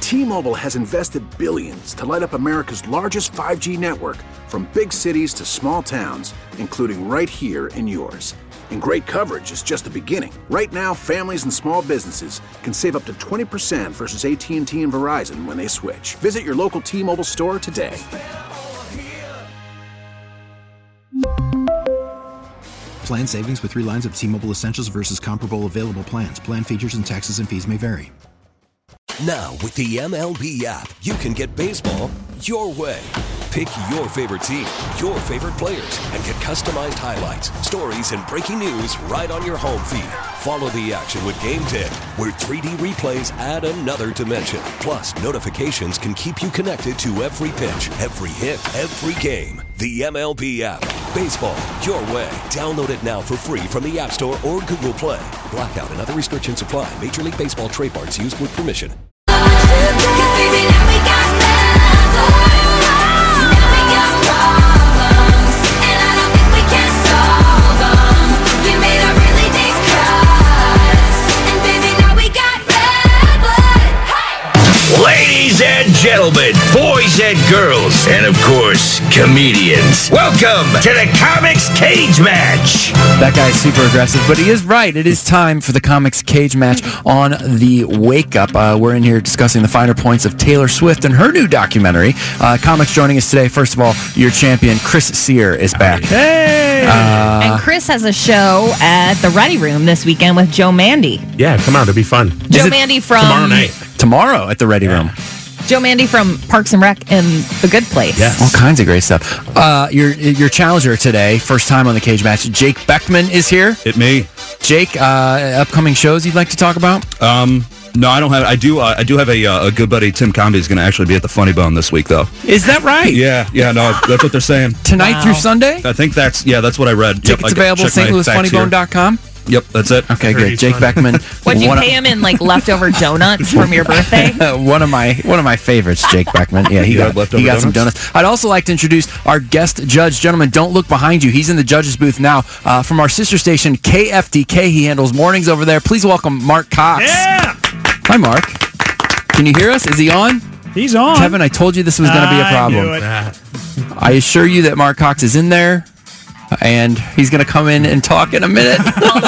T-Mobile has invested billions to light up America's largest 5G network, from big cities to small towns, including right here in yours. And great coverage is just the beginning. Right now, families and small businesses can save up to 20% versus AT&T and Verizon when they switch. Visit your local T-Mobile store today. Plan savings with 3 lines of T-Mobile Essentials versus comparable available plans. Plan features and taxes and fees may vary. Now, with the MLB app, you can get baseball your way. Pick your favorite team, your favorite players, and get customized highlights, stories, and breaking news right on your home feed. Follow the action with Game Day, where 3D replays add another dimension. Plus, notifications can keep you connected to every pitch, every hit, every game. The MLB app. Baseball your way. Download it now for free from the App Store or Google Play. Blackout and other restrictions apply. Major League Baseball trademarks used with permission. Ladies and gentlemen, boys and girls, and of course, comedians, welcome to the Comics Cage Match. That guy's super aggressive, but he is right. It is time for the Comics Cage Match on the Wake Up. We're in here discussing the finer points of Taylor Swift and her new documentary. Comics joining us today. First of all, your champion, Chris Sear, is back. Hey! And Chris has a show at the Ready Room this weekend with Joe Mandy. Yeah, come on, it'll be fun. Joe Mandy from... Tomorrow night. Tomorrow at the Ready Room. Joe Mandy from Parks and Rec and The Good Place. Yes. All kinds of great stuff. Your challenger today, first time on the Cage Match, Jake Beckman is here. It me. Jake, upcoming shows you'd like to talk about? No, I don't have. I do have a good buddy, Tim Comby, is going to actually be at the Funny Bone this week, though. Is that right? Yeah. No, that's what they're saying. Tonight through Sunday? I think that's what I read. Tickets available at stlouisfunnybone.com. Yep, that's it. Okay, good. Jake Beckman. What'd you pay him in, like, leftover donuts from your birthday? one of my favorites, Jake Beckman. Yeah, he got some donuts. I'd also like to introduce our guest judge. Gentlemen, don't look behind you. He's in the judge's booth now. From our sister station, KFDK, he handles mornings over there. Please welcome Mark Cox. Yeah! Hi, Mark. Can you hear us? Is he on? He's on. Kevin, I told you this was going to be a problem. I knew it. I assure you that Mark Cox is in there. And he's going to come in and talk in a minute. All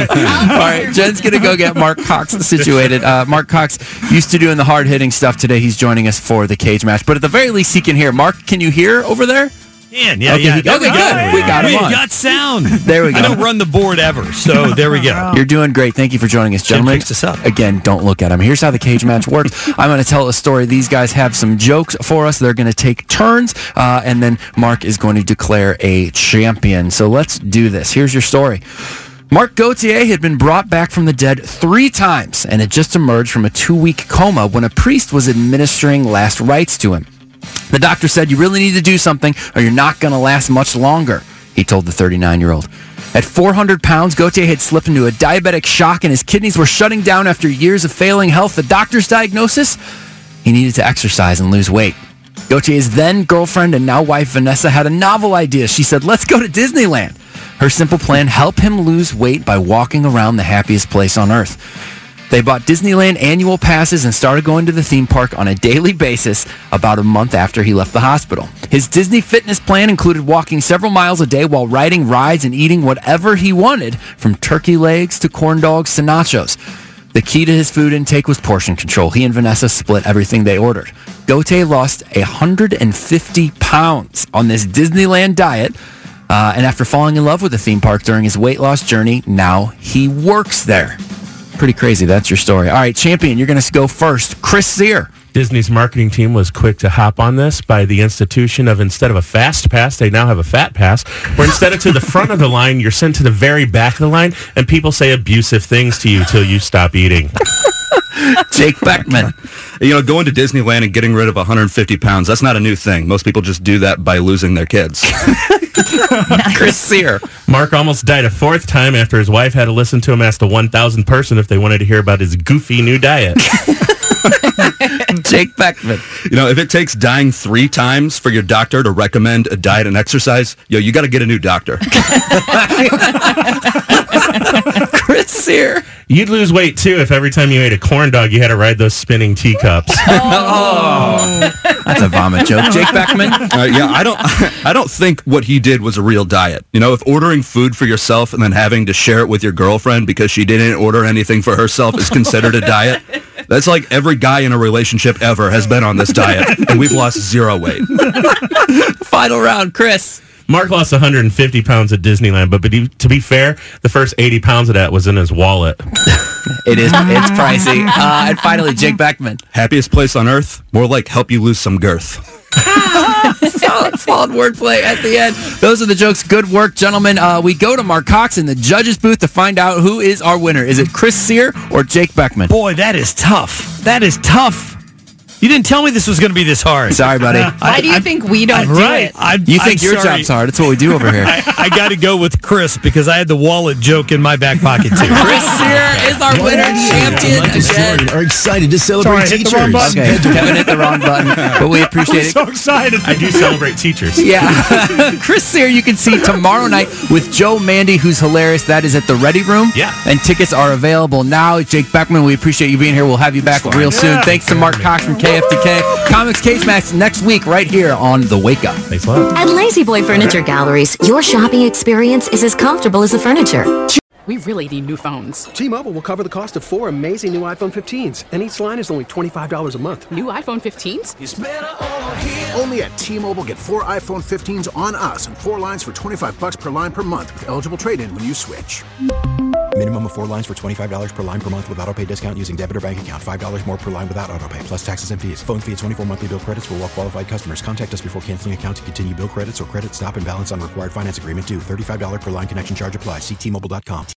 right, Jen's going to go get Mark Cox situated. Mark Cox used to doing the hard-hitting stuff. Today he's joining us for the Cage Match. But at the very least, he can hear. Mark, can you hear over there? Yeah. Okay, good. We got him on. We got sound. There we go. I don't run the board ever, so there we go. You're doing great. Thank you for joining us, gentlemen. Jen fixed us up. Again, don't look at him. Here's how the Cage Match works. I'm going to tell a story. These guys have some jokes for us. They're going to take turns, and then Mark is going to declare a champion. So let's do this. Here's your story. Mark Gauthier had been brought back from the dead 3 times and had just emerged from a 2-week coma when a priest was administering last rites to him. The doctor said, "You really need to do something or you're not going to last much longer," he told the 39-year-old. At 400 pounds, Gauthier had slipped into a diabetic shock and his kidneys were shutting down after years of failing health. The doctor's diagnosis? He needed to exercise and lose weight. Gauthier's then girlfriend and now wife, Vanessa, had a novel idea. She said, "Let's go to Disneyland." Her simple plan: help him lose weight by walking around the happiest place on earth. They bought Disneyland annual passes and started going to the theme park on a daily basis about a month after he left the hospital. His Disney fitness plan included walking several miles a day while riding rides and eating whatever he wanted, from turkey legs to corn dogs to nachos. The key to his food intake was portion control. He and Vanessa split everything they ordered. Gauthier lost 150 pounds on this Disneyland diet, and after falling in love with the theme park during his weight loss journey, now he works there. Pretty crazy. That's your story. All right, champion, you're going to go first. Chris Sear. Disney's marketing team was quick to hop on this by the institution of, instead of a fast pass, they now have a fat pass, where instead of to the front of the line, you're sent to the very back of the line, and people say abusive things to you till you stop eating. Jake Beckman. Going to Disneyland and getting rid of 150 pounds, that's not a new thing. Most people just do that by losing their kids. Chris Sear. Mark almost died a 4th time after his wife had to listen to him ask the 1,000th person if they wanted to hear about his goofy new diet. Jake Beckman. If it takes dying 3 times for your doctor to recommend a diet and exercise, you got to get a new doctor. Chris Sear. You'd lose weight, too, if every time you ate a corn dog, you had to ride those spinning teacups. That's a vomit joke. Jake Beckman. Yeah, I don't think what he did was a real diet. You know, if ordering food for yourself and then having to share it with your girlfriend because she didn't order anything for herself is considered a diet, that's like every guy in a relationship ever has been on this diet, and we've lost 0 weight. Final round, Chris. Mark lost 150 pounds at Disneyland, but to be fair, the first 80 pounds of that was in his wallet. It's pricey. And finally, Jake Beckman. Happiest place on earth? More like help you lose some girth. Solid wordplay at the end. Those are the jokes. Good work, gentlemen. We go to Mark Cox in the judges booth to find out who is our winner. Is it Chris Sear or Jake Beckman? Boy, that is tough. That is tough. You didn't tell me this was going to be this hard. Sorry, buddy. Why do you think we don't do it? You think your job's hard. That's what we do over here. I got to go with Chris because I had the wallet joke in my back pocket, too. Chris Sear is our winner, champion. Again. Are excited to celebrate teachers. Okay, Kevin hit the wrong button, but we appreciate it. So excited. I do celebrate teachers. Yeah. Chris Sear, you can see tomorrow night with Joe Mandy, who's hilarious. That is at the Ready Room. Yeah. And tickets are available now. Jake Beckman, we appreciate you being here. We'll have you back real soon. Thanks to Mark Cox from KFTK. Comics Cage Match next week right here on The Wake Up. Thanks a lot. At Lazy Boy Furniture Galleries, your shopping experience is as comfortable as the furniture. We really need new phones. T-Mobile will cover the cost of 4 amazing new iPhone 15s, and each line is only $25 a month. New iPhone 15s? It's better over here. Only at T-Mobile, get 4 iPhone 15s on us and 4 lines for $25 per line per month with eligible trade-in when you switch. Minimum of 4 lines for $25 per line per month with autopay discount using debit or bank account. $5 more per line without autopay, plus taxes and fees. Phone fee at 24 monthly bill credits for well-qualified customers. Contact us before canceling account to continue bill credits or credit stop and balance on required finance agreement due. $35 per line connection charge applies. See T-Mobile.com.